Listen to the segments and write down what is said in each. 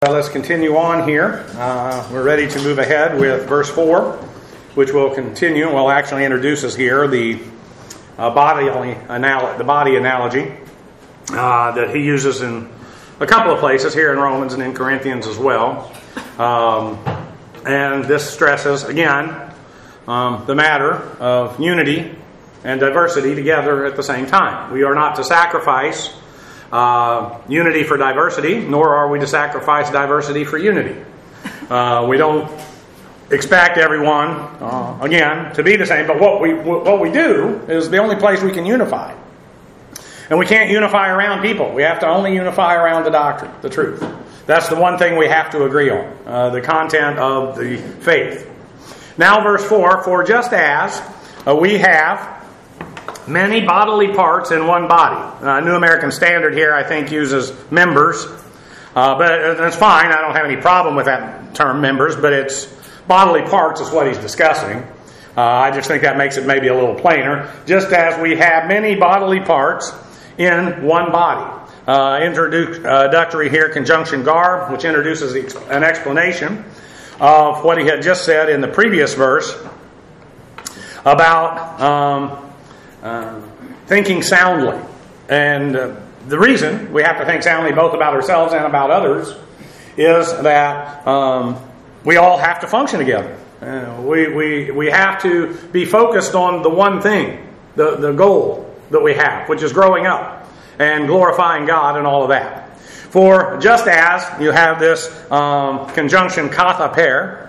Let's continue on here. We're ready to move ahead with verse 4, which will continue. Well, actually introduces here the body analogy that he uses in a couple of places here in Romans and in Corinthians as well. And this stresses, again, the matter of unity and diversity together at the same time. We are not to sacrifice unity for diversity, nor are we to sacrifice diversity for unity. We don't expect everyone, again, to be the same, but what we do is the only place we can unify. And we can't unify around people. We have to only unify around the doctrine, the truth. That's the one thing we have to agree on, the content of the faith. Now verse 4, for just as we have many bodily parts in one body. New American Standard here, I think, uses members. But that's fine. I don't have any problem with that term, members. But it's bodily parts is what he's discussing. I just think that makes it maybe a little plainer. Just as we have many bodily parts in one body. Introductory here, conjunction gar, which introduces an explanation of what he had just said in the previous verse about thinking soundly. And the reason we have to think soundly both about ourselves and about others is that we all have to function together. We have to be focused on the one thing, the goal that we have, which is growing up and glorifying God and all of that. For just as you have this conjunction kathaper,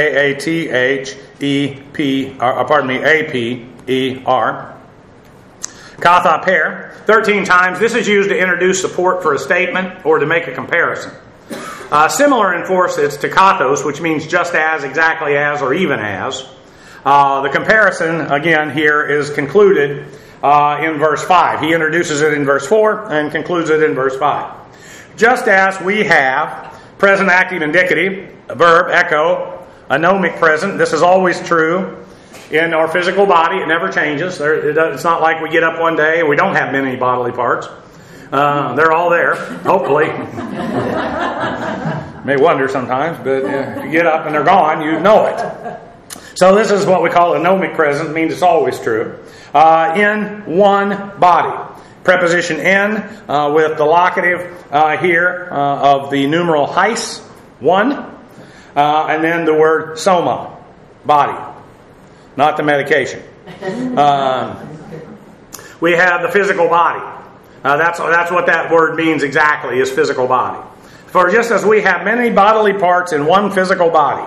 A-P-E-R, kathaper, 13 times. This is used to introduce support for a statement or to make a comparison. Similar in force, it's to kathos, which means just as, exactly as, or even as. The comparison, again, here is concluded in verse 5. He introduces it in verse 4 and concludes it in verse 5. Just as we have present active indicative, a verb, echo, a nomic present. This is always true in our physical body. It never changes. It's not like we get up one day and we don't have many bodily parts. They're all there, hopefully. May wonder sometimes, but if you get up and they're gone, you know it. So this is what we call a nomic present. It means it's always true. In one body. Preposition in with the locative here of the numeral heis, one. And then the word soma, body. Not the medication. We have the physical body. That's what that word means exactly, is physical body. For just as we have many bodily parts in one physical body,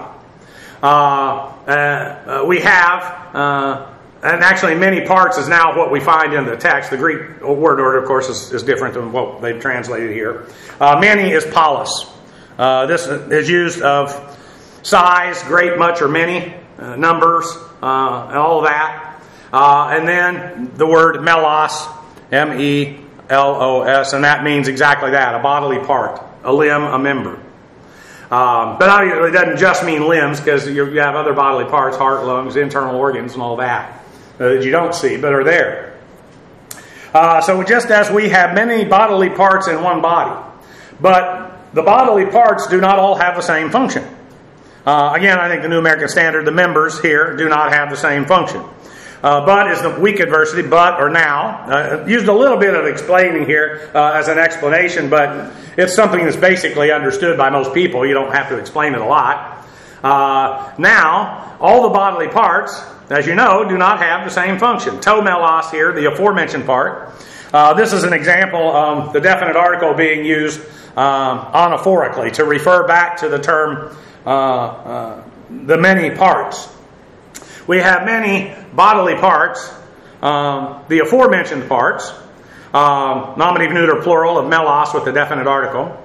we have, and actually many parts is now what we find in the text. The Greek word order, of course, is different than what they've translated here. Many is polis. This is used of size, great, much, or many, numbers, and all of that. And then the word melos, M-E-L-O-S, and that means exactly that, a bodily part, a limb, a member. But it doesn't just mean limbs, because you have other bodily parts, heart, lungs, internal organs, and all that you don't see, but are there. So just as we have many bodily parts in one body, but the bodily parts do not all have the same function. Again, I think the New American Standard, the members here do not have the same function. But is the weak adversity, but or now. Used a little bit of explaining here as an explanation, but it's something that's basically understood by most people. You don't have to explain it a lot. Now, all the bodily parts, as you know, do not have the same function. To melos here, the aforementioned part. This is an example of the definite article being used anaphorically to refer back to the term the many parts. We have many bodily parts, the aforementioned parts, nominative, neuter, plural of melos with the definite article.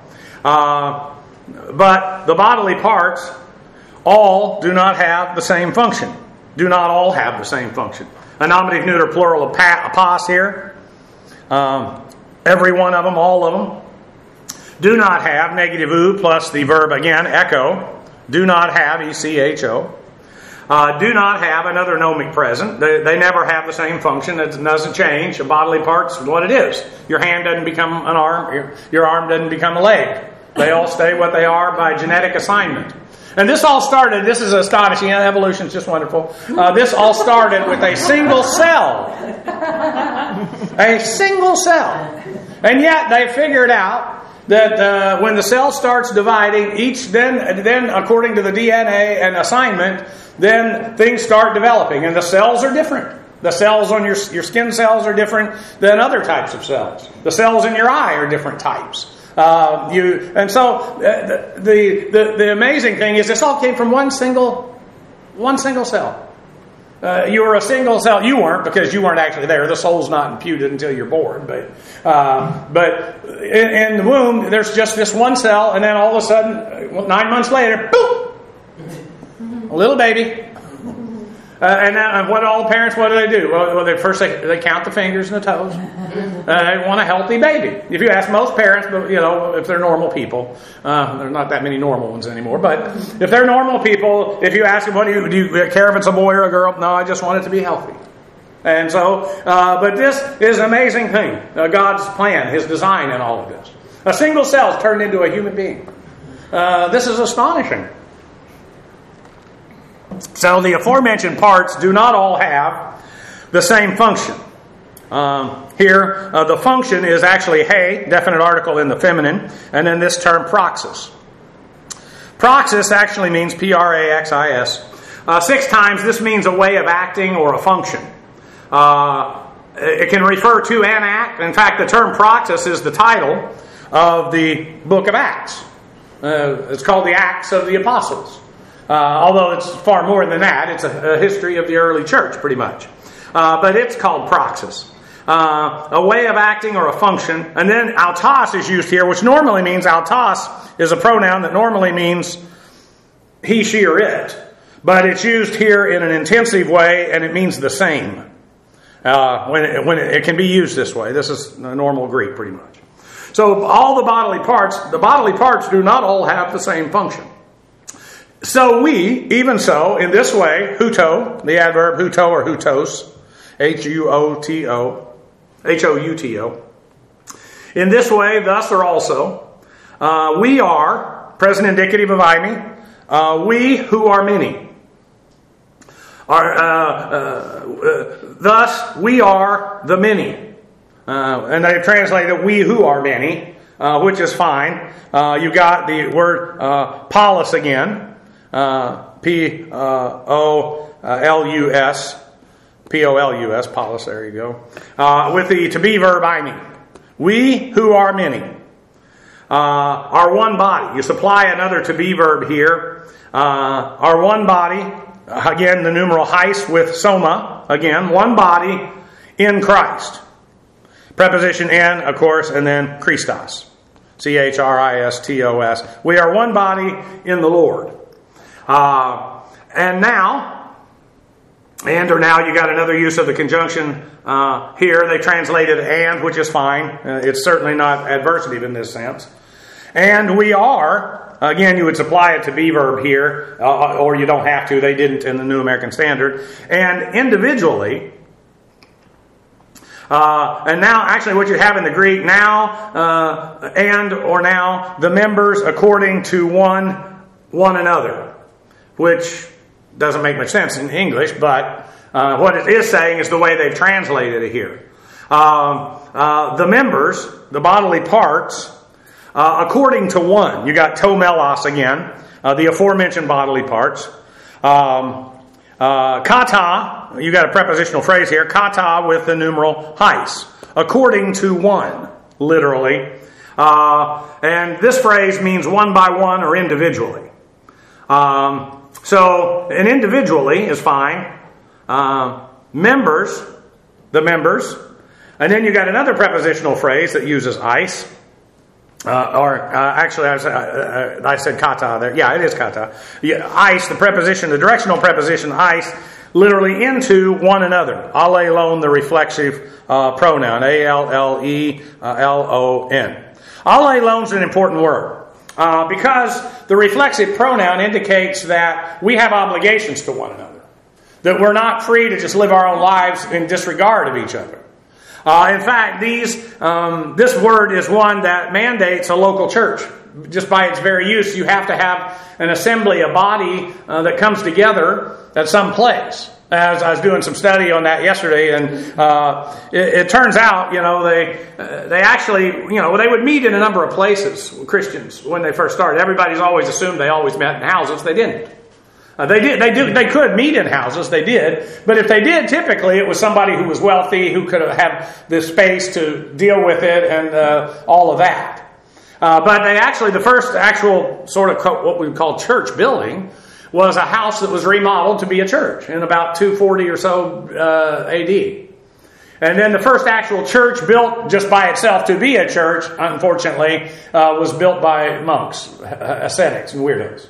But the bodily parts all do not have the same function. Do not all have the same function. A nominative, neuter, plural of pas here. Every one of them, all of them. Do not have, negative u plus the verb again, echo. Do not have, E-C-H-O. Do not have another nomic present. They never have the same function. It doesn't change. A bodily part's what it is. Your hand doesn't become an arm. Your arm doesn't become a leg. They all stay what they are by genetic assignment. And this all started, this is astonishing, evolution is just wonderful. This all started with a single cell. A single cell. And yet they figured out that when the cell starts dividing, then according to the DNA and assignment, then things start developing. And the cells are different. The cells on your skin cells are different than other types of cells. The cells in your eye are different types. The amazing thing is this all came from one single cell. You were a single cell. You weren't, because you weren't actually there. The soul's not imputed until you're born. But in the womb, there's just this one cell, and then all of a sudden, 9 months later, boop, a little baby. And what all the parents, what do? Well, they count the fingers and the toes. They want a healthy baby. If you ask most parents, if they're normal people, there are not that many normal ones anymore. But if they're normal people, if you ask them, do you care if it's a boy or a girl? No, I just want it to be healthy. And so, but this is an amazing thing. God's plan, His design in all of this. A single cell is turned into a human being. This is astonishing. So the aforementioned parts do not all have the same function. Here, the function is actually he, definite article in the feminine, and then this term praxis. Praxis actually means Praxis. 6 times this means a way of acting or a function. It can refer to an act. In fact, the term praxis is the title of the book of Acts. It's called the Acts of the Apostles. Although it's far more than that. It's a history of the early church, pretty much. But it's called praxis. A way of acting or a function. And then autos is used here, which normally means autos is a pronoun that normally means he, she, or it. But it's used here in an intensive way, and it means the same. When it can be used this way. This is normal Greek, pretty much. So all the bodily parts do not all have the same function. So even so, in this way, huto, the adverb huto or hutos, H-U-O-T-O, H-O-U-T-O. In this way, thus or also, we are, present indicative of I-me, we who are many. Thus, we are the many. And they've translated we who are many, which is fine. You've got the word polis again. P-O-L-U-S. P-O-L-U-S. Polis, there you go. With the to be verb I-me. We who are many are one body. You supply another to be verb here. Are one body. Again, the numeral heis with soma. Again, one body in Christ. Preposition in, of course, and then Christos. C-H-R-I-S-T-O-S. We are one body in the Lord. And now you got another use of the conjunction here. They translated and, which is fine. It's certainly not adversative in this sense. And we are, again, you would supply it to be verb here, or you don't have to. They didn't in the New American Standard. And individually, and now, actually, what you have in the Greek now, now, the members according to one another, which doesn't make much sense in English, but what it is saying is the way they've translated it here. The members, the bodily parts, according to one. You got to melos again, the aforementioned bodily parts. Kata, you got a prepositional phrase here, kata with the numeral heis, according to one, literally. And this phrase means one by one or individually. So, an individually is fine. Members, the members. And then you got another prepositional phrase that uses eis. I said kata there. Yeah, it is kata. Eis, the preposition, the directional preposition eis, literally into one another. Allelon, the reflexive pronoun. A-L-L-E-L-O-N. Allelon is an important word. Because the reflexive pronoun indicates that we have obligations to one another. That we're not free to just live our own lives in disregard of each other. In fact, this word is one that mandates a local church. Just by its very use, you have to have an assembly, a body that comes together at some place. As I was doing some study on that yesterday, and it turns out, they actually, they would meet in a number of places, Christians, when they first started. Everybody's always assumed they always met in houses. They didn't. They could meet in houses, they did, but if they did, typically it was somebody who was wealthy, who could have the space to deal with it and all of that. But the first actual sort of what we would call church building was a house that was remodeled to be a church in about 240 or so AD. And then the first actual church built just by itself to be a church, unfortunately, was built by monks, ascetics and weirdos.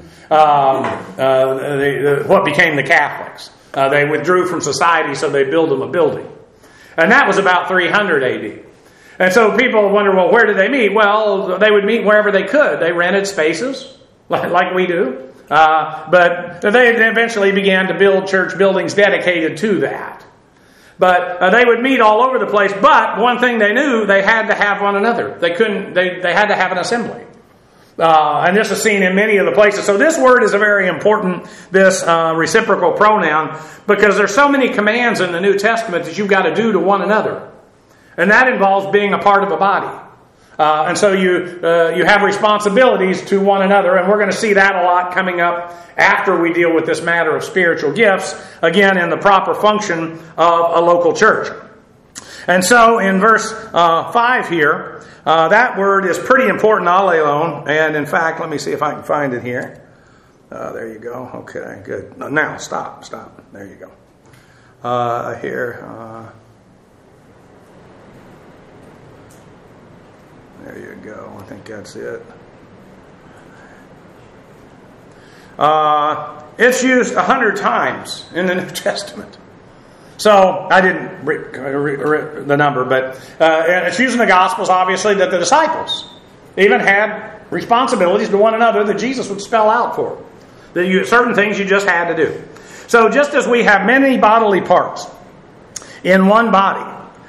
What became the Catholics. They withdrew from society, so they built them a building. And that was about 300 AD. And so people wonder, well, where did they meet? Well, they would meet wherever they could. They rented spaces, like we do. But they eventually began to build church buildings dedicated to that. But they would meet all over the place. But one thing they knew, they had to have one another. They had to have an assembly. And this is seen in many of the places. So this word is a very important, this reciprocal pronoun, because there's so many commands in the New Testament that you've got to do to one another. And that involves being a part of a body. And so you have responsibilities to one another, and we're going to see that a lot coming up after we deal with this matter of spiritual gifts, again in the proper function of a local church. And so in verse 5 here, that word is pretty important, alelon, and in fact, let me see if I can find it here. There you go. Okay, good. Now, stop. There you go. There you go. I think that's it. It's used 100 times in the New Testament. So I didn't read the number, but it's used in the Gospels, obviously, that the disciples even had responsibilities to one another that Jesus would spell out for them. Certain things you just had to do. So just as we have many bodily parts in one body,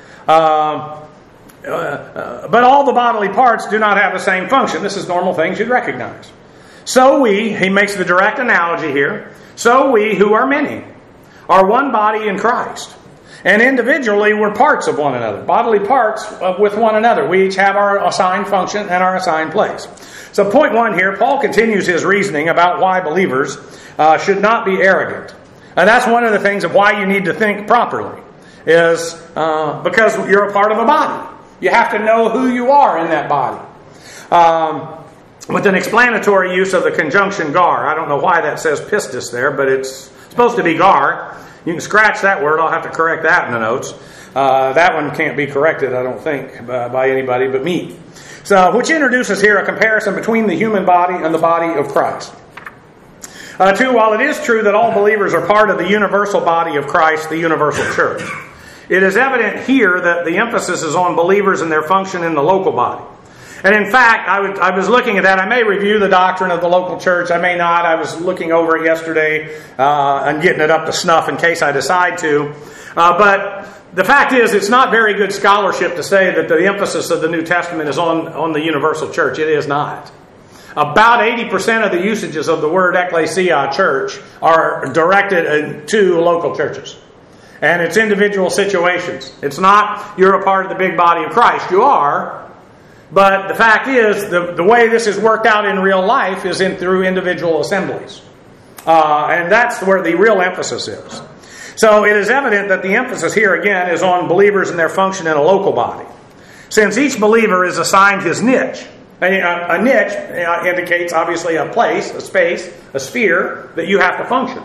but all the bodily parts do not have the same function. This is normal things you'd recognize. So he makes the direct analogy here, so we who are many are one body in Christ. And individually we're parts of one another, bodily parts with one another. We each have our assigned function and our assigned place. So point 1 here, Paul continues his reasoning about why believers should not be arrogant. And that's one of the things of why you need to think properly, is because you're a part of a body. You have to know who you are in that body. With an explanatory use of the conjunction gar. I don't know why that says pistis there, but it's supposed to be gar. You can scratch that word. I'll have to correct that in the notes. That one can't be corrected, I don't think, by anybody but me. So, which introduces here a comparison between the human body and the body of Christ. 2, while it is true that all believers are part of the universal body of Christ, the universal church, it is evident here that the emphasis is on believers and their function in the local body. And in fact, I was looking at that. I may review the doctrine of the local church. I may not. I was looking over it yesterday and getting it up to snuff in case I decide to. But the fact is, it's not very good scholarship to say that the emphasis of the New Testament is on the universal church. It is not. About 80% of the usages of the word ecclesia, church, are directed to local churches. And it's individual situations. It's not you're a part of the big body of Christ. You are. But the fact is, the way this is worked out in real life is through individual assemblies. And that's where the real emphasis is. So it is evident that the emphasis here again is on believers and their function in a local body. Since each believer is assigned his niche. A niche indicates obviously a place, a space, a sphere that you have to function.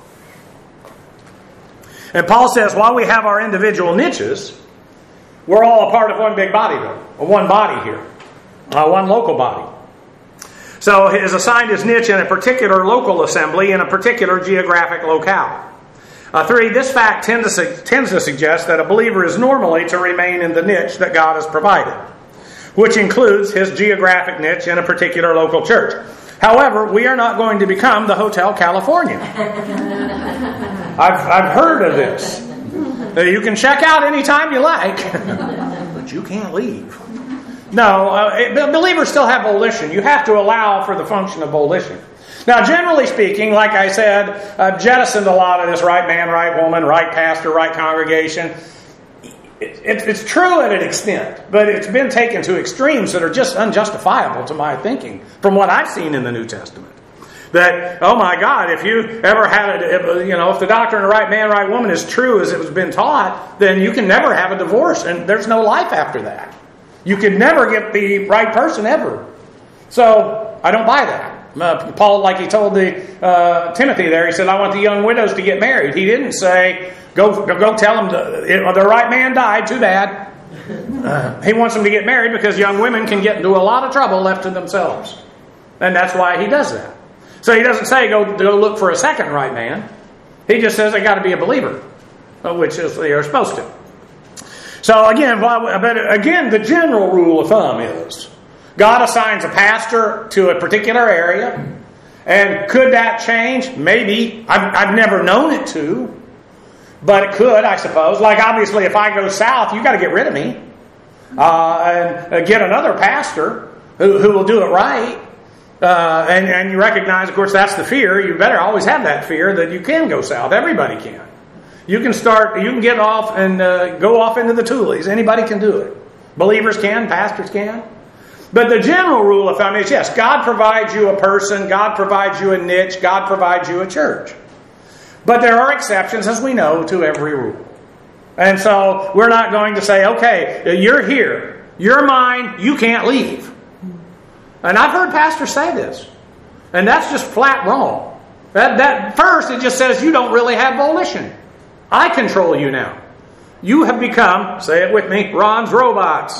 And Paul says, while we have our individual niches, we're all a part of one big body, though. One body here. One local body. So he is assigned his niche in a particular local assembly in a particular geographic locale. 3, this fact tends to suggest that a believer is normally to remain in the niche that God has provided, which includes his geographic niche in a particular local church. However, we are not going to become the Hotel California. I've heard of this. You can check out anytime you like, but you can't leave. No, believers still have volition. You have to allow for the function of volition. Now, generally speaking, like I said, I've jettisoned a lot of this right man, right woman, right pastor, right congregation. It's true at an extent, but it's been taken to extremes that are just unjustifiable to my thinking from what I've seen in the New Testament. That, oh my God, if you ever had if the doctrine of right man, right woman is true as it was been taught, then you can never have a divorce and there's no life after that. You can never get the right person ever. So, I don't buy that. Paul, like he told Timothy there, he said, I want the young widows to get married. He didn't say, go tell them the right man died, too bad. He wants them to get married because young women can get into a lot of trouble left to themselves. And that's why he does that. So he doesn't say go look for a second right man. He just says they got to be a believer, which is they are supposed to. So again, the general rule of thumb is God assigns a pastor to a particular area. And could that change? Maybe. I've never known it to. But it could, I suppose. Like obviously if I go south, you've got to get rid of me. And get another pastor who will do it right. And you recognize, of course, that's the fear. You better always have that fear that you can go south. Everybody can. You can get off and go off into the Tules. Anybody can do it. Believers can, pastors can. But the general rule of thumb is, yes, God provides you a person, God provides you a niche, God provides you a church. But there are exceptions, as we know, to every rule. And so we're not going to say, okay, you're here, you're mine, you can't leave. And I've heard pastors say this. And that's just flat wrong. That first, it just says you don't really have volition. I control you now. You have become, say it with me, Ron's robots.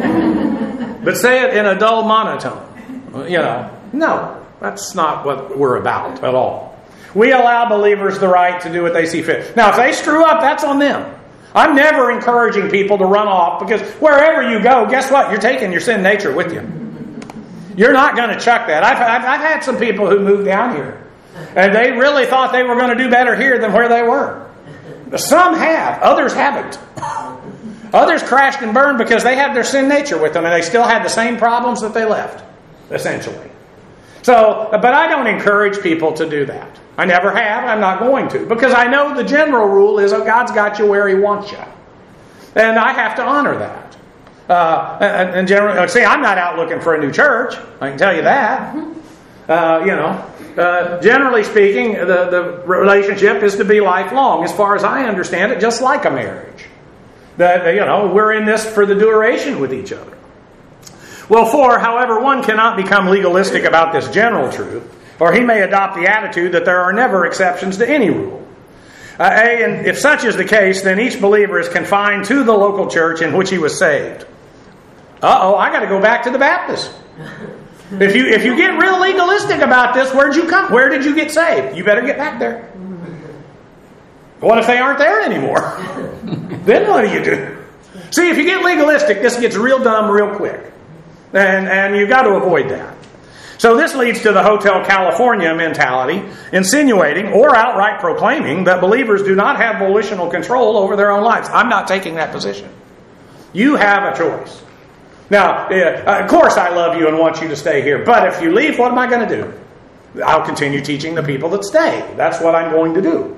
But say it in a dull monotone. No, that's not what we're about at all. We allow believers the right to do what they see fit. Now, if they screw up, that's on them. I'm never encouraging people to run off because wherever you go, guess what? You're taking your sin nature with you. You're not going to chuck that. I've had some people who moved down here, and they really thought they were going to do better here than where they were. Some have. Others haven't. Others crashed and burned because they had their sin nature with them and they still had the same problems that they left, essentially. So, but I don't encourage people to do that. I never have. I'm not going to. Because I know the general rule is, God's got you where He wants you. And I have to honor that. And generally, see, I'm not out looking for a new church. I can tell you that. Generally speaking, the relationship is to be lifelong, as far as I understand it, just like a marriage. That, we're in this for the duration with each other. Well, however, one cannot become legalistic about this general truth, or he may adopt the attitude that there are never exceptions to any rule. And if such is the case, then each believer is confined to the local church in which he was saved. I got to go back to the Baptist. If you get real legalistic about this, where'd you come? Where did you get saved? You better get back there. What if they aren't there anymore? Then what do you do? See, if you get legalistic, this gets real dumb real quick. And you've got to avoid that. So this leads to the Hotel California mentality, insinuating or outright proclaiming that believers do not have volitional control over their own lives. I'm not taking that position. You have a choice. Now, of course I love you and want you to stay here. But if you leave, what am I going to do? I'll continue teaching the people that stay. That's what I'm going to do.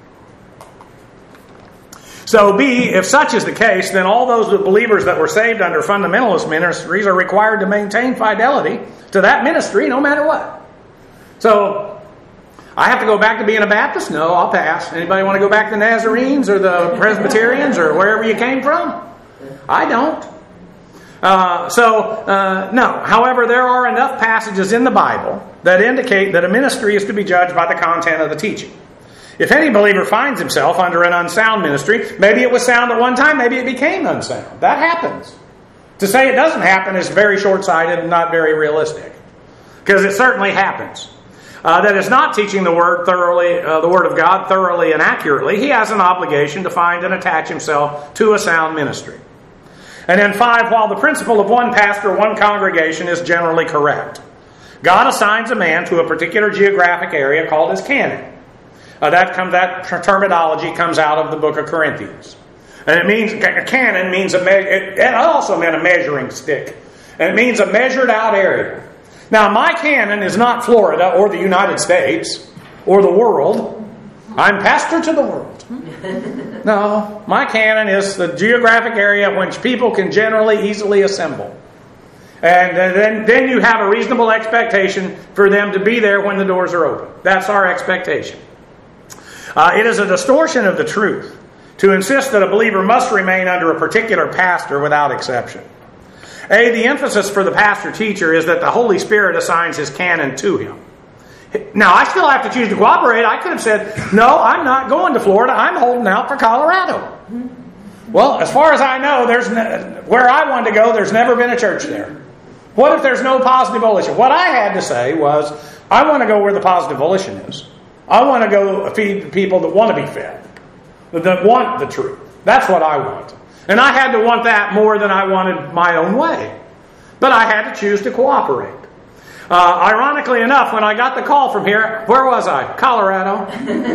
So B, if such is the case, then all those believers that were saved under fundamentalist ministries are required to maintain fidelity to that ministry no matter what. So, I have to go back to being a Baptist? No, I'll pass. Anybody want to go back to the Nazarenes or the Presbyterians or wherever you came from? I don't. No. However, there are enough passages in the Bible that indicate that a ministry is to be judged by the content of the teaching. If any believer finds himself under an unsound ministry, maybe it was sound at one time, maybe it became unsound. That happens. To say it doesn't happen is very short-sighted and not very realistic. Because it certainly happens. That is not teaching the Word of God thoroughly and accurately. He has an obligation to find and attach himself to a sound ministry. And then 5, while the principle of one pastor, one congregation is generally correct, God assigns a man to a particular geographic area called his canon. That terminology comes out of the book of Corinthians. And it means, a canon means it also meant a measuring stick. And it means a measured out area. Now, my canon is not Florida or the United States or the world. I'm pastor to the world. No, my canon is the geographic area in which people can generally easily assemble. And then you have a reasonable expectation for them to be there when the doors are open. That's our expectation. It is a distortion of the truth to insist that a believer must remain under a particular pastor without exception. The emphasis for the pastor-teacher is that the Holy Spirit assigns his canon to him. Now, I still have to choose to cooperate. I could have said, no, I'm not going to Florida. I'm holding out for Colorado. Well, as far as I know, where I wanted to go, there's never been a church there. What if there's no positive volition? What I had to say was, I want to go where the positive volition is. I want to go feed the people that want to be fed, that want the truth. That's what I want. And I had to want that more than I wanted my own way. But I had to choose to cooperate. Ironically enough, when I got the call from here, where was I? Colorado.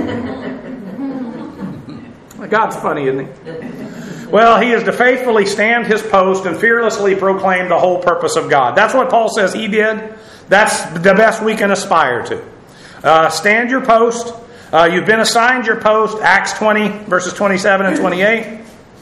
God's funny, isn't he? Well, he is to faithfully stand his post and fearlessly proclaim the whole purpose of God. That's what Paul says he did. That's the best we can aspire to. Stand your post. You've been assigned your post. Acts 20, verses 27 and 28.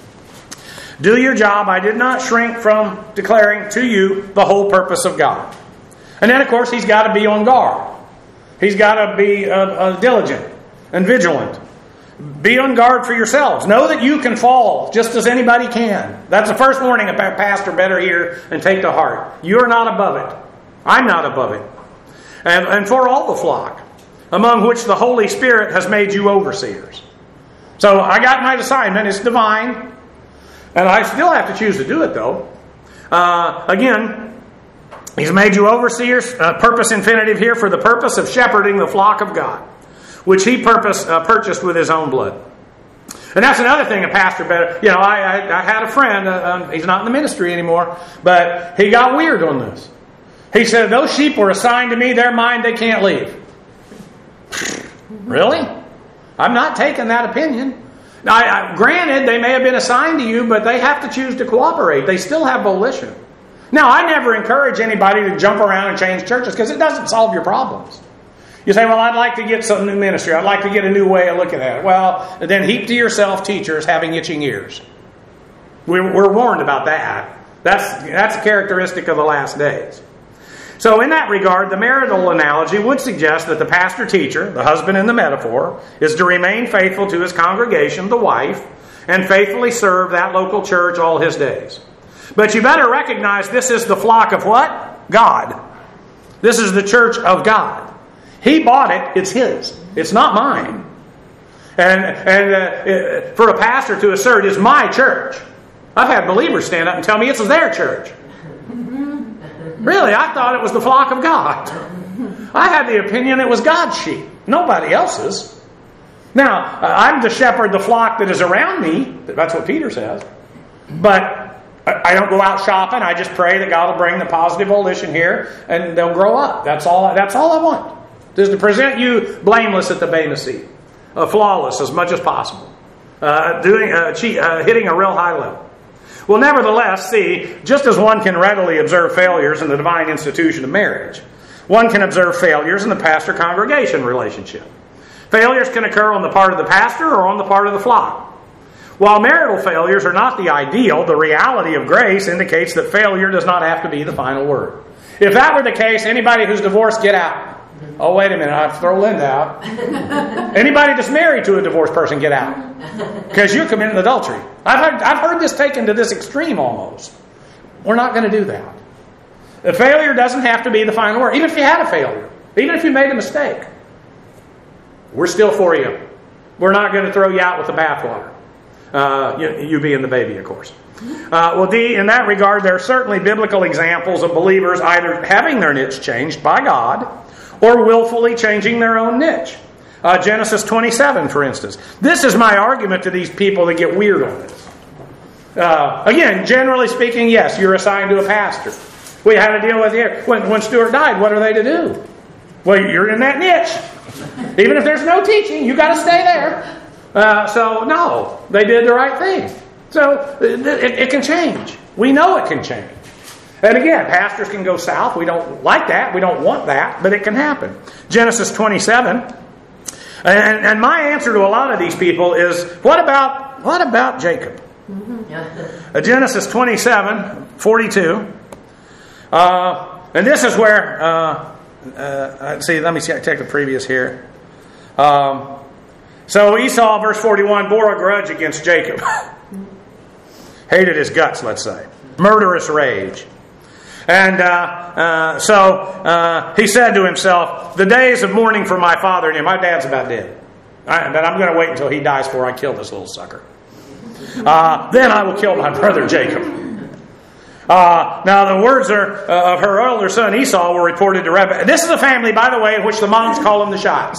Do your job. I did not shrink from declaring to you the whole purpose of God. And then, of course, he's got to be on guard. He's got to be diligent and vigilant. Be on guard for yourselves. Know that you can fall just as anybody can. That's the first warning a pastor better hear and take to heart. You're not above it. I'm not above it. And for all the flock, among which the Holy Spirit has made you overseers. So I got my assignment. It's divine. And I still have to choose to do it, though. Again, he's made you overseers, purpose infinitive here, for the purpose of shepherding the flock of God, which he purchased with his own blood. And that's another thing a pastor better... You know, I had a friend, he's not in the ministry anymore, but he got weird on this. He said, those sheep were assigned to me, they're mine, they can't leave. Really? I'm not taking that opinion. Now, granted, they may have been assigned to you, but they have to choose to cooperate. They still have volition. Now, I never encourage anybody to jump around and change churches because it doesn't solve your problems. You say, well, I'd like to get some new ministry. I'd like to get a new way of looking at it. Well, then heap to yourself teachers having itching ears. We're warned about that. That's a characteristic of the last days. So in that regard, the marital analogy would suggest that the pastor-teacher, the husband in the metaphor, is to remain faithful to his congregation, the wife, and faithfully serve that local church all his days. But you better recognize this is the flock of what? God. This is the church of God. He bought it. It's his. It's not mine. And for a pastor to assert, it's my church. I've had believers stand up and tell me it's their church. Really, I thought it was the flock of God. I had the opinion it was God's sheep, nobody else's. Now, I'm to shepherd the flock that is around me. That's what Peter says. But I don't go out shopping. I just pray that God will bring the positive volition here and they'll grow up. That's all I want. Is to present you blameless at the Bema seat. Flawless as much as possible. Hitting a real high level. Well, nevertheless, see, just as one can readily observe failures in the divine institution of marriage, one can observe failures in the pastor-congregation relationship. Failures can occur on the part of the pastor or on the part of the flock. While marital failures are not the ideal, the reality of grace indicates that failure does not have to be the final word. If that were the case, anybody who's divorced, get out. Oh, wait a minute, I have to throw Linda out. Anybody that's married to a divorced person, get out. Because you're committing adultery. I've heard this taken to this extreme almost. We're not going to do that. The failure doesn't have to be the final word. Even if you had a failure. Even if you made a mistake. We're still for you. We're not going to throw you out with the bathwater. You being the baby, of course. Well, in that regard, there are certainly biblical examples of believers either having their niche changed by God or willfully changing their own niche. Genesis 27, for instance. This is my argument to these people that get weird on this. Again, generally speaking, yes, you're assigned to a pastor. We had to deal with here. When Stuart died, what are they to do? Well, you're in that niche. Even if there's no teaching, you got to stay there. So, no, they did the right thing. So it can change. We know it can change. And again, pastors can go south. We don't like that. We don't want that. But it can happen. Genesis 27. And my answer to a lot of these people is, what about Jacob? Genesis 27, 42. And this is where, let me take the previous here. So Esau, verse 41, bore a grudge against Jacob. Hated his guts, let's say. Murderous rage. And so he said to himself, the days of mourning for my father and him, my dad's about dead. But I'm going to wait until he dies before I kill this little sucker. Then I will kill my brother Jacob. Now the words of her older son Esau were reported to Rebekah. This is a family, by the way, in which the moms call them the shots.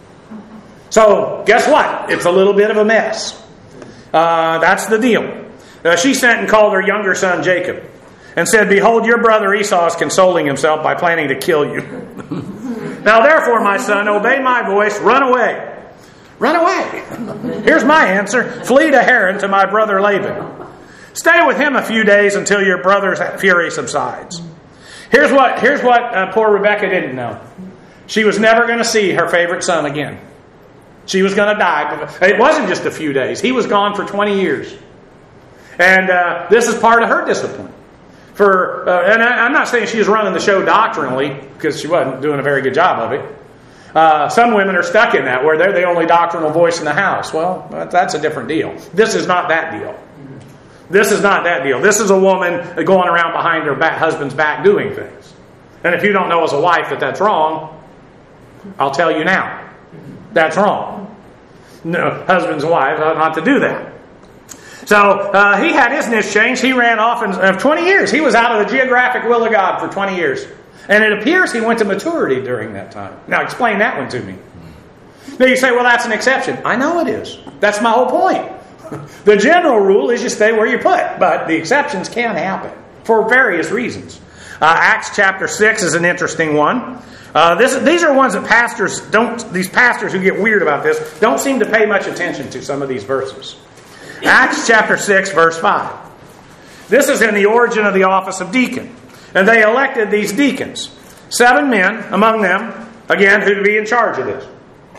So guess what? It's a little bit of a mess. That's the deal. She sent and called her younger son Jacob and said, behold, your brother Esau is consoling himself by planning to kill you. Now therefore, my son, obey my voice, run away. Run away. Here's my answer. Flee to Haran to my brother Laban. Stay with him a few days until your brother's fury subsides. Here's what poor Rebekah didn't know. She was never going to see her favorite son again. She was going to die. It wasn't just a few days. He was gone for 20 years. And this is part of her discipline. And I'm not saying she was running the show doctrinally, because she wasn't doing a very good job of it. Some women are stuck in that, where they're the only doctrinal voice in the house. Well, that's a different deal. This is not that deal. This is not that deal. This is a woman going around behind her husband's back doing things. And if you don't know as a wife that that's wrong, I'll tell you now. That's wrong. No, husbands and wives ought not to do that. So he had his niche changed. He ran off in 20 years. He was out of the geographic will of God for 20 years. And it appears he went to maturity during that time. Now explain that one to me. Now you say, well, that's an exception. I know it is. That's my whole point. The general rule is you stay where you put. But the exceptions can happen for various reasons. Acts chapter 6 is an interesting one. These are ones that these pastors who get weird about this, don't seem to pay much attention to some of these verses. Acts chapter 6, verse 5. This is in the origin of the office of deacon. And they elected these deacons. 7 men among them, again, who to be in charge of this.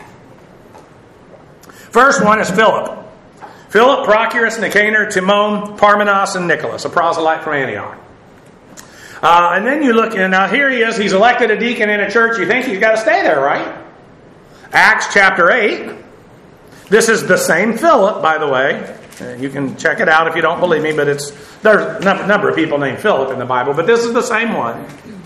First one is Philip. Philip, Prochorus, Nicanor, Timon, Parmenas, and Nicholas, a proselyte from Antioch. And then you look, and now here he is, he's elected a deacon in a church. You think he's got to stay there, right? Acts chapter 8. This is the same Philip, by the way. You can check it out if you don't believe me, but there's a number of people named Philip in the Bible, but this is the same one.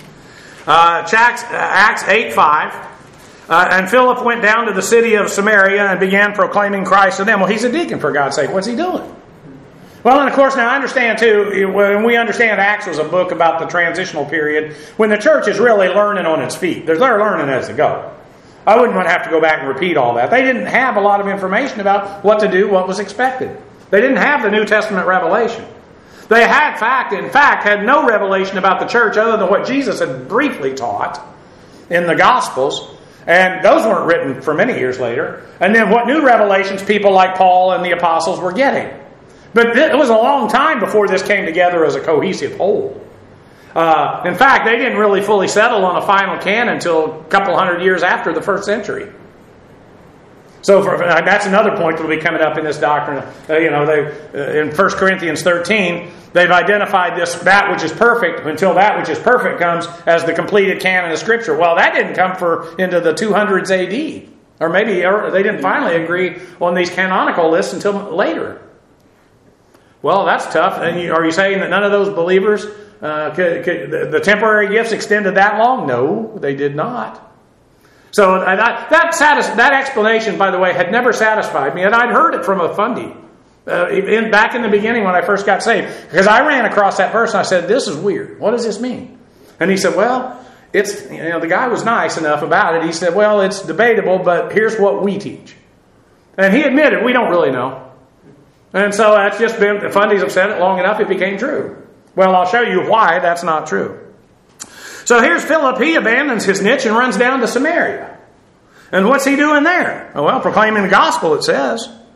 Acts 8:5. And Philip went down to the city of Samaria and began proclaiming Christ to them. Well, he's a deacon, for God's sake. What's he doing? Well, and of course, now I understand too, when we understand Acts was a book about the transitional period, when the church is really learning on its feet. They're learning as they go. I wouldn't want to have to go back and repeat all that. They didn't have a lot of information about what to do, what was expected. They didn't have the New Testament revelation. They in fact, had no revelation about the church other than what Jesus had briefly taught in the Gospels. And those weren't written for many years later. And then what new revelations people like Paul and the apostles were getting. But it was a long time before this came together as a cohesive whole. In fact, they didn't really fully settle on a final canon until a couple hundred years after the first century. So that's another point that will be coming up in this doctrine. In 1 Corinthians 13, they've identified that which is perfect until that which is perfect comes as the completed canon of Scripture. Well, that didn't come into the 200s AD. Or maybe they didn't finally agree on these canonical lists until later. Well, that's tough. And are you saying that none of those believers, the temporary gifts extended that long? No, they did not. So that explanation, by the way, had never satisfied me. And I'd heard it from a fundy back in the beginning when I first got saved. Because I ran across that verse and I said, this is weird. What does this mean? And he said, well, the guy was nice enough about it. He said, well, it's debatable, but here's what we teach. And he admitted, we don't really know. And so that's just been, the fundies have said it long enough, it became true. Well, I'll show you why that's not true. So here's Philip. He abandons his niche and runs down to Samaria. And what's he doing there? Well, proclaiming the gospel, it says.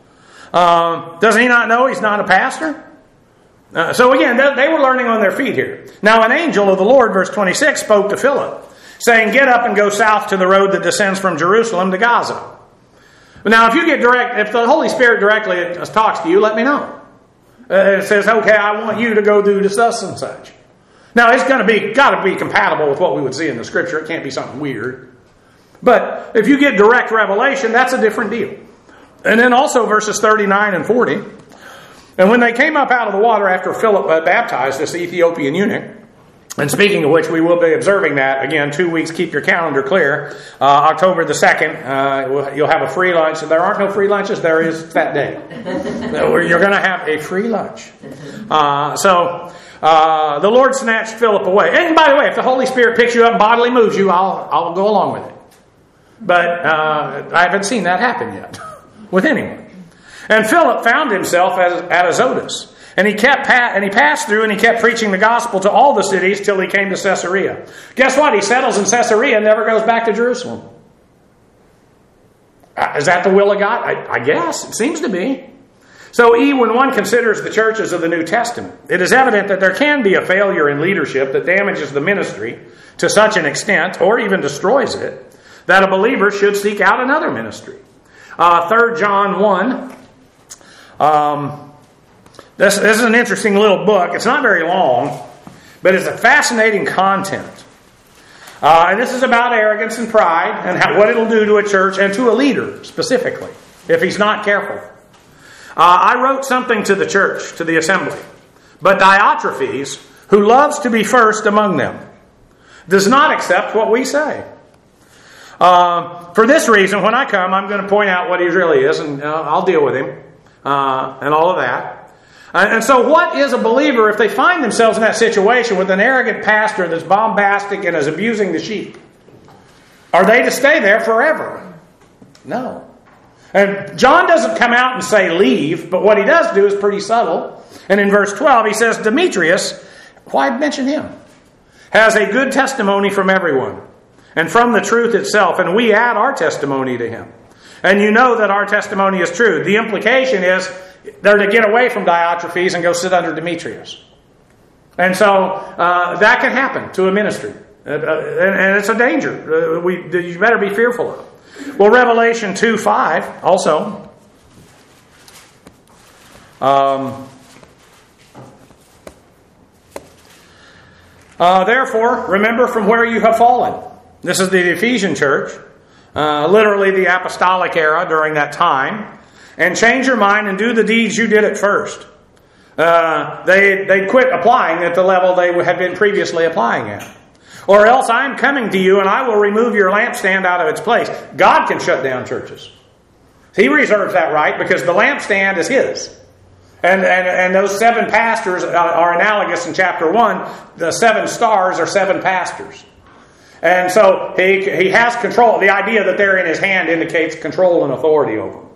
Does he not know he's not a pastor? So again, they were learning on their feet here. Now an angel of the Lord, verse 26, spoke to Philip, saying, "Get up and go south to the road that descends from Jerusalem to Gaza." Now if the Holy Spirit directly talks to you, let me know. It says, okay, I want you to go do this, such and such. Now it's got to be compatible with what we would see in the Scripture. It can't be something weird. But if you get direct revelation, that's a different deal. And then also verses 39 and 40. "And when they came up out of the water after Philip baptized this Ethiopian eunuch," and speaking of which, we will be observing that, again, 2 weeks, keep your calendar clear. October the 2nd, you'll have a free lunch. There aren't no free lunches, there is that day. You're going to have a free lunch. The Lord snatched Philip away. And by the way, if the Holy Spirit picks you up and bodily moves you, I'll go along with it. But I haven't seen that happen yet with anyone. "And Philip found himself at Azotus. And he passed through and he kept preaching the gospel to all the cities till he came to Caesarea." Guess what? He settles in Caesarea and never goes back to Jerusalem. Is that the will of God? I guess. It seems to be. So when one considers the churches of the New Testament, it is evident that there can be a failure in leadership that damages the ministry to such an extent, or even destroys it, that a believer should seek out another ministry. 3 John 1. This is an interesting little book. It's not very long, but it's a fascinating content. And this is about arrogance and pride and what it'll do to a church and to a leader specifically, if he's not careful. I wrote something to the church, to the assembly. "But Diotrephes, who loves to be first among them, does not accept what we say. For this reason, when I come, I'm going to point out what he really is, and I'll deal with him, and all of that. And so what is a believer if they find themselves in that situation with an arrogant pastor that's bombastic and is abusing the sheep? Are they to stay there forever? No. And John doesn't come out and say leave, but what he does do is pretty subtle. And in verse 12 he says, "Demetrius," why mention him? "has a good testimony from everyone, and from the truth itself, and we add our testimony to him. And you know that our testimony is true." The implication is they're to get away from Diotrephes and go sit under Demetrius. And so that can happen to a ministry. And it's a danger. You better be fearful of. Well, Revelation 2:5 also. "Therefore, remember from where you have fallen." This is the Ephesian church. Literally the apostolic era during that time. "And change your mind and do the deeds you did at first." They quit applying at the level they had been previously applying at. "Or else I am coming to you and I will remove your lampstand out of its place." God can shut down churches. He reserves that right because the lampstand is his. And those 7 pastors are analogous in chapter 1. The 7 stars are 7 pastors. And so he has control. The idea that they're in his hand indicates control and authority over them.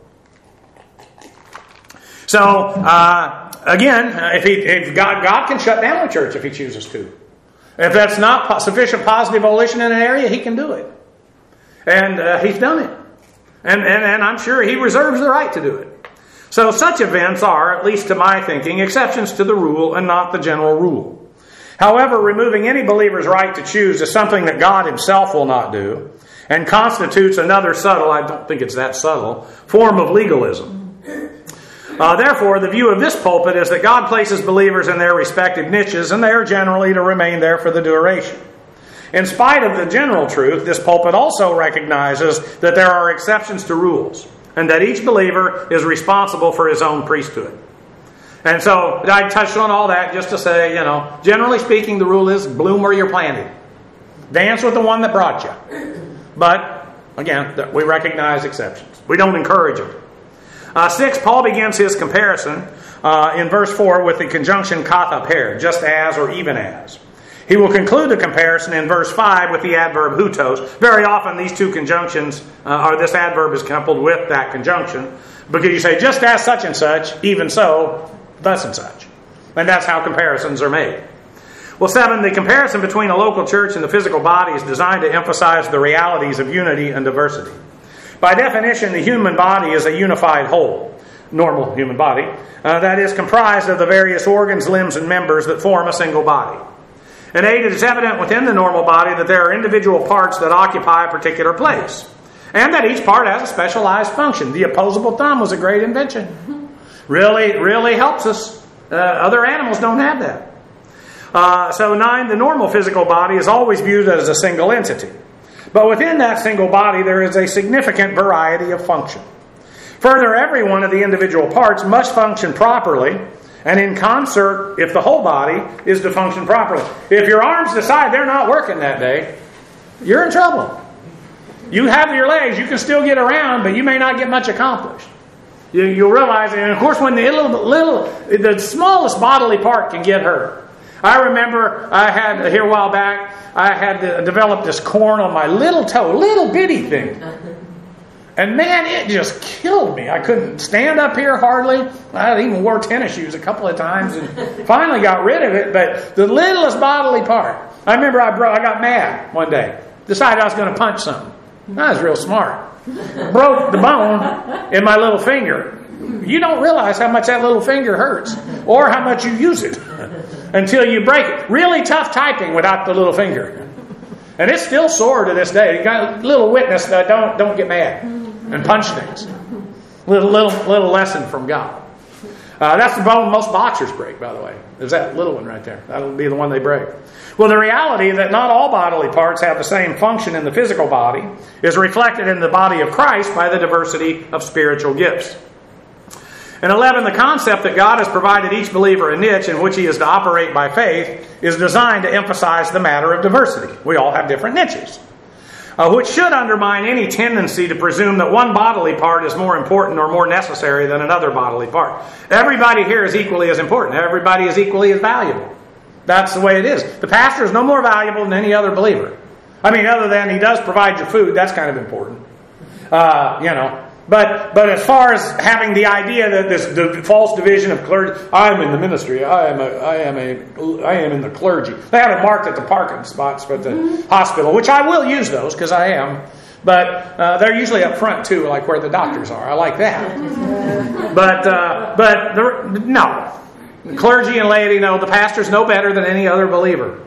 So, again, if God can shut down a church if he chooses to. If that's not sufficient positive volition in an area, he can do it. And he's done it. And I'm sure he reserves the right to do it. So such events are, at least to my thinking, exceptions to the rule and not the general rule. However, removing any believer's right to choose is something that God himself will not do, and constitutes another subtle, I don't think it's that subtle, form of legalism. Therefore, the view of this pulpit is that God places believers in their respective niches, and they are generally to remain there for the duration. In spite of the general truth, this pulpit also recognizes that there are exceptions to rules, and that each believer is responsible for his own priesthood. And so I touched on all that just to say, generally speaking, the rule is bloom where you're planted. Dance with the one that brought you. But, again, we recognize exceptions. We don't encourage them. 6, Paul begins his comparison in verse 4 with the conjunction kathaper, just as or even as. He will conclude the comparison in verse 5 with the adverb hutos. Very often these two conjunctions, or this adverb is coupled with that conjunction, because you say, just as such and such, even so, thus and such. And that's how comparisons are made. Well, 7, the comparison between a local church and the physical body is designed to emphasize the realities of unity and diversity. By definition, the human body is a unified whole. normal human body, that is comprised of the various organs, limbs, and members that form a single body. And 8, it is evident within the normal body that there are individual parts that occupy a particular place, and that each part has a specialized function. The opposable thumb was a great invention. Really helps us. Other animals don't have that. So 9, the normal physical body is always viewed as a single entity. But within that single body, there is a significant variety of function. Further, every one of the individual parts must function properly and in concert if the whole body is to function properly. If your arms decide they're not working that day, you're in trouble. You have your legs, you can still get around, but you may not get much accomplished. You'll realize, and of course, when the smallest bodily part can get hurt. I remember here a while back, I had developed this corn on my little toe, little bitty thing. And man, it just killed me. I couldn't stand up here hardly. I even wore tennis shoes a couple of times and finally got rid of it. But the littlest bodily part. I remember I got mad one day. Decided I was going to punch something. I was real smart. Broke the bone in my little finger. You don't realize how much that little finger hurts or how much you use it until you break it. Really tough typing without the little finger. And it's still sore to this day. You got a little witness that don't get mad and punch things. Little lesson from God. That's the bone most boxers break, by the way. There's that little one right there. That'll be the one they break. Well, the reality that not all bodily parts have the same function in the physical body is reflected in the body of Christ by the diversity of spiritual gifts. And 11, the concept that God has provided each believer a niche in which he is to operate by faith is designed to emphasize the matter of diversity. We all have different niches, which should undermine any tendency to presume that one bodily part is more important or more necessary than another bodily part. Everybody here is equally as important. Everybody is equally as valuable. That's the way it is. The pastor is no more valuable than any other believer. I mean, other than he does provide your food, that's kind of important. But as far as having the idea that this false division of clergy, I am in the ministry, I am in the clergy. They have it marked at the parking spots at the hospital, which I will use those because I am. But they're usually up front too, like where the doctors are. I like that. No, the clergy and laity, no, the pastor's no better than any other believer.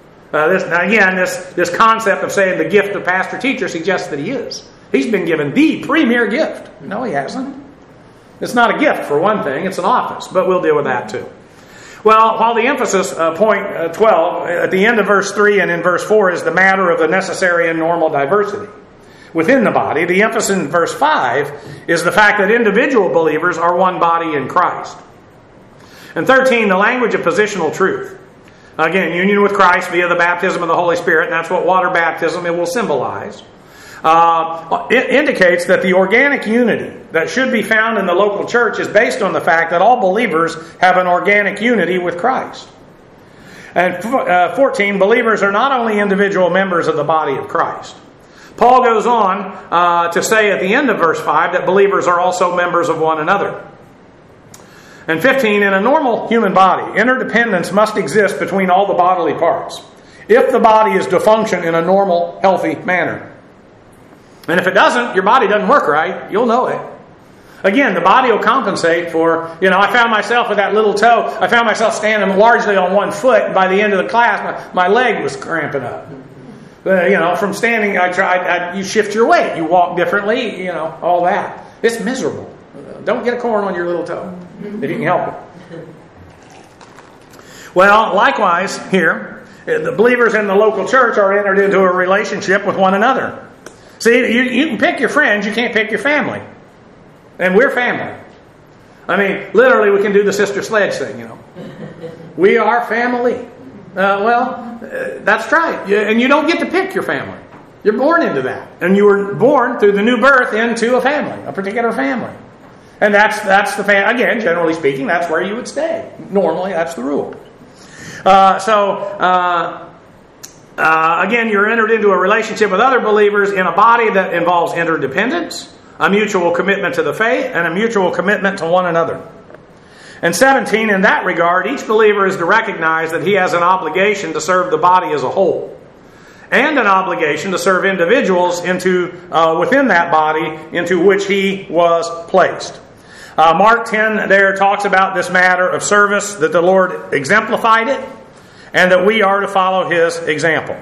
This concept of saying the gift of pastor teacher suggests that he is. He's been given the premier gift. No, he hasn't. It's not a gift, for one thing. It's an office. But we'll deal with that, too. Well, while the emphasis, point 12, at the end of verse 3 and in verse 4 is the matter of the necessary and normal diversity within the body, the emphasis in verse 5 is the fact that individual believers are one body in Christ. And 13, the language of positional truth. Again, union with Christ via the baptism of the Holy Spirit, and that's what water baptism it will symbolize. It indicates that the organic unity that should be found in the local church is based on the fact that all believers have an organic unity with Christ. And 14, believers are not only individual members of the body of Christ. Paul goes on to say at the end of verse 5 that believers are also members of one another. And 15, in a normal human body, interdependence must exist between all the bodily parts if the body is to function in a normal, healthy manner. And if it doesn't, your body doesn't work right, you'll know it. Again, the body will compensate for, I found myself with that little toe. I found myself standing largely on one foot. And by the end of the class, my leg was cramping up. From standing, you shift your weight. You walk differently, all that. It's miserable. Don't get a corn on your little toe if you can help it. Well, likewise here, the believers in the local church are entered into a relationship with one another. See, you can pick your friends, you can't pick your family. And we're family. I mean, literally we can do the sister sledge thing, We are family. That's right. And you don't get to pick your family. You're born into that. And you were born through the new birth into a family, a particular family. And that's the family. Again, generally speaking, that's where you would stay. Normally, that's the rule. Again, you're entered into a relationship with other believers in a body that involves interdependence, a mutual commitment to the faith, and a mutual commitment to one another. And 17, in that regard, each believer is to recognize that he has an obligation to serve the body as a whole, and an obligation to serve individuals within that body into which he was placed. Mark 10 there talks about this matter of service, that the Lord exemplified it, and that we are to follow His example.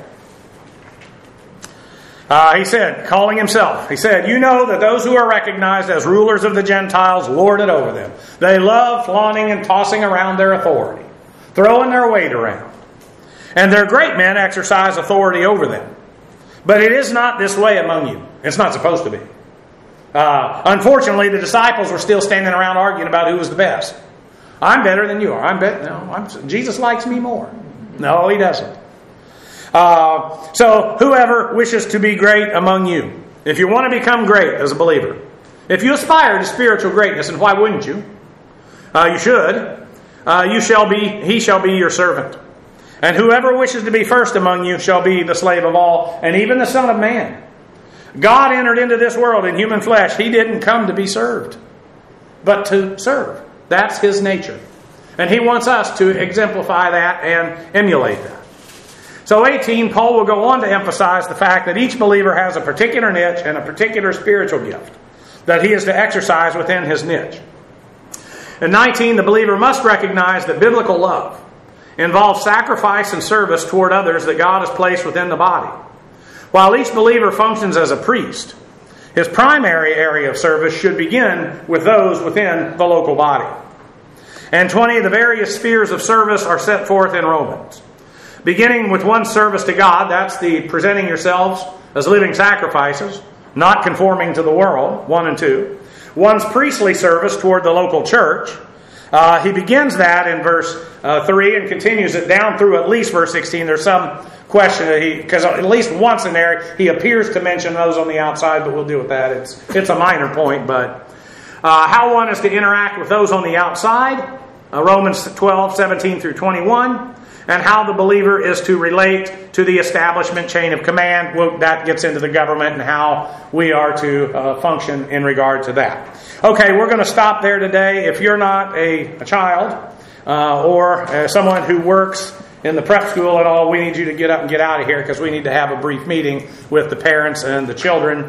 He said, calling Himself, He said, "You know that those who are recognized as rulers of the Gentiles lord it over them. They love flaunting and tossing around their authority, throwing their weight around. And their great men exercise authority over them. But it is not this way among you." It's not supposed to be. Unfortunately, the disciples were still standing around arguing about who was the best. I'm better than you are. Jesus likes me more. No, He doesn't. So whoever wishes to be great among you, if you want to become great as a believer, if you aspire to spiritual greatness, and why wouldn't you? You should. He shall be your servant. And whoever wishes to be first among you shall be the slave of all, and even the Son of Man. God entered into this world in human flesh. He didn't come to be served, but to serve. That's His nature. And He wants us to exemplify that and emulate that. So 18, Paul will go on to emphasize the fact that each believer has a particular niche and a particular spiritual gift that he is to exercise within his niche. In 19, the believer must recognize that biblical love involves sacrifice and service toward others that God has placed within the body. While each believer functions as a priest, his primary area of service should begin with those within the local body. And 20, the various spheres of service are set forth in Romans. Beginning with one service to God, that's the presenting yourselves as living sacrifices, not conforming to the world, 1 and 2. One's priestly service toward the local church. He begins that in verse 3 and continues it down through at least verse 16. There's some question that because at least once in there he appears to mention those on the outside, but we'll deal with that. It's a minor point, but how one is to interact with those on the outside, Romans 12, 17 through 21. And how the believer is to relate to the establishment chain of command. Well, that gets into the government and how we are to function in regard to that. Okay, we're going to stop there today. If you're not a child or someone who works in the prep school at all, we need you to get up and get out of here because we need to have a brief meeting with the parents and the children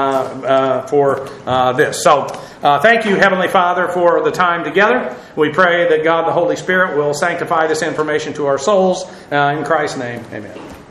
for this. So thank you, Heavenly Father, for the time together. We pray that God the Holy Spirit will sanctify this information to our souls. In Christ's name, amen.